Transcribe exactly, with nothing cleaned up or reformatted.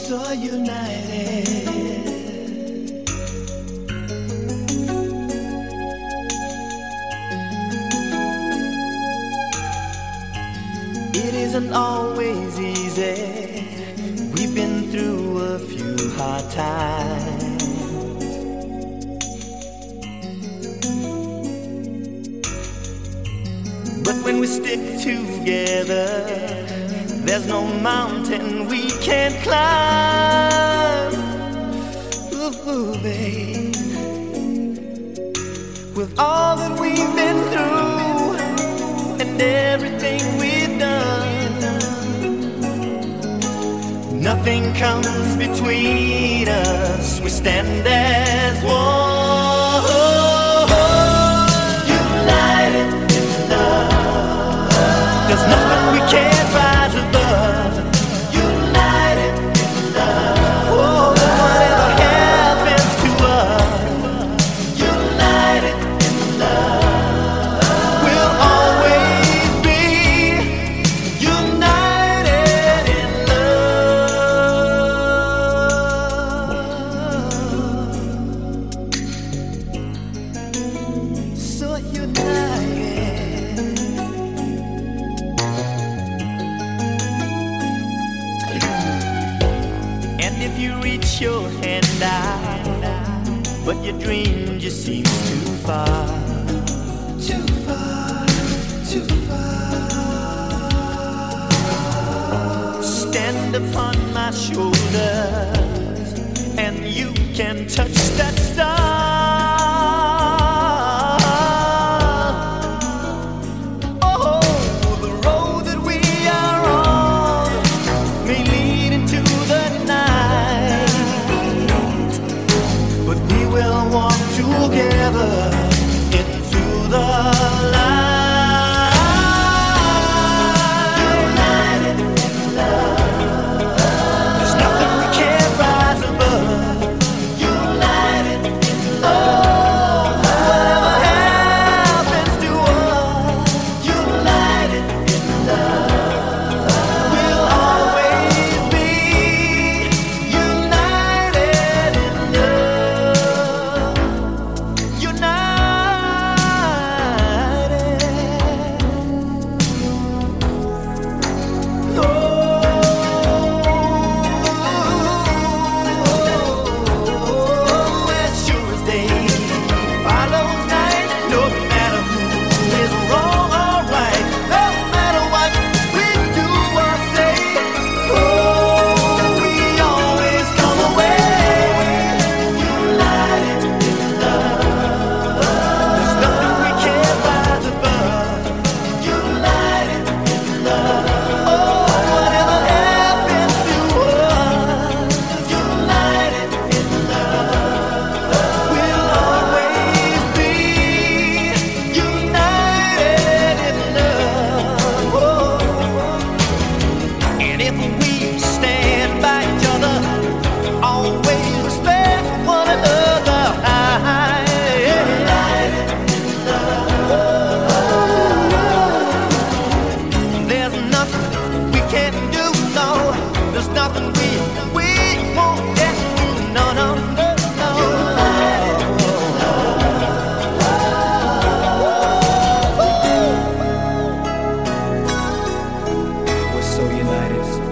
so united. It isn't always easy. We've been through a few hard times. But when we stick together, there's no mountain we can't climb. Ooh, babe. With all that we've been through and everything we've done, nothing comes between us. We stand as one. United in love. There's nothing we can't rise above. United in love. Oh, whatever happens to us. United in love. We'll always be united in love. So united. And if you reach your hand out, but your dream just seems too far, too far, too far. Stand upon my shoulders, and you can touch that star. We'll walk together into the light. United in love. There's nothing we can't rise above. United in love. Whatever happens to us. United in love. We'll always be united in love. There's nothing we, we won't get through, no, no, no, no. United in love. We're so united.